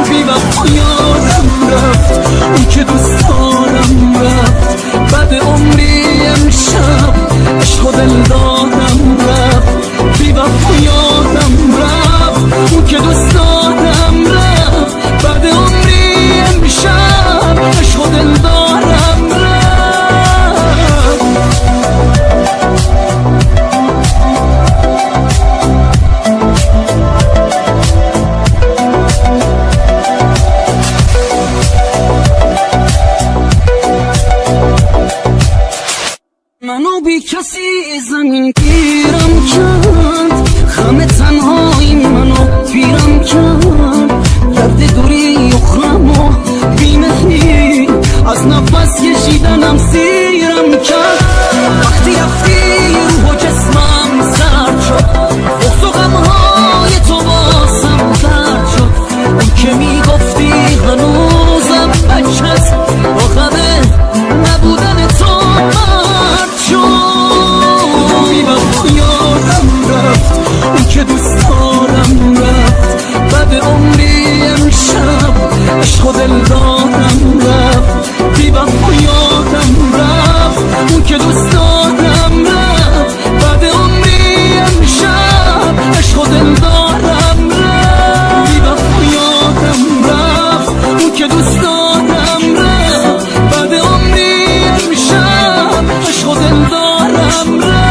بی وفا یادم رفت اون که دوست دارم رفت بعد عمری امشب عشق و دل دادم رفت بی وفا یادم رفت اون که دوست دارم رفت بعد عمری امشب عشق و دل دارم رفت منو بی کسی زمین گیرم کرد خم تنهایی منو پیرم کرد درد دوری اخرم و بیمهری از نفس کشیدنم سیرم کرد وقتی رفتی روح و جسمم سرد شد بغض و غمهای تو باسم درد شد اون که میگفتی هنوزم بچه‌ست با غم نبودن تو مرد شد بی وفا یادم رفت اون که دوست دارم رفت بعد عمری امشب عشق و دل دادم رفت بی وفا یادم رفت اون که دوست دارم رفت بعد عمری امشب عشق و دل دارم رفت بی وفا یادم رفت اون که دوست دارم رفت بعد عمری امشب عشق و دل دارم رفت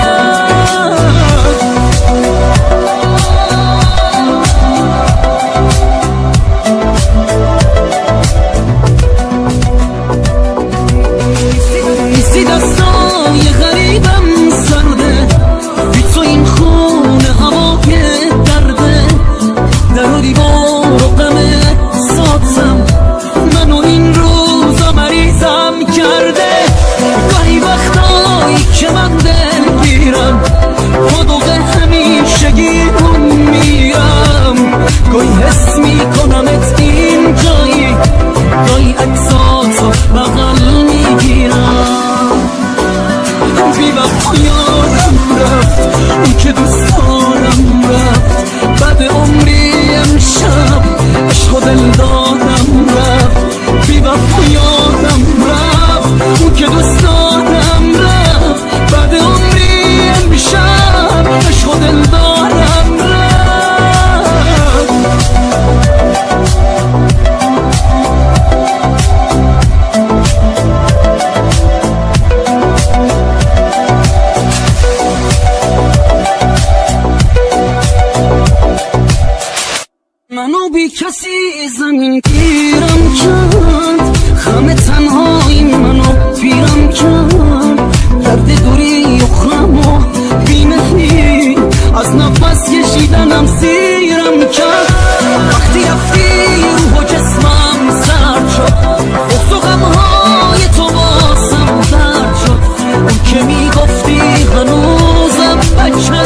نیستی دستای غریبم سرده بی تو این خونه هوای درده در و دیوار و غمت ساتم منو این روزا مریضم کرده گاهی وقتایی که من دل گیرم خودوقه همیشگیمون میرم گاهی حس میکنمت این جایی گاهی عکساتو بغل میگیرم بی وفا یادم رفت اون که دوست دارم رفت بعد عمری امشب عشق و دل دادم رفت بی وفا یادم رفت اون که دوست دارم رفت بعد عمری امشب عشق و دل دارم رفت منو بی کسی زمین گیرم کرد خم تنهایی منو پیرم کرد درد دوری اخرم و بیمهری از نفس کشیدنم سیرم کرد وقتی رفتی روح و جسمم سرد شد بغض و غمهای تو باسم درد شد اون که میگفتی هنوزم بچه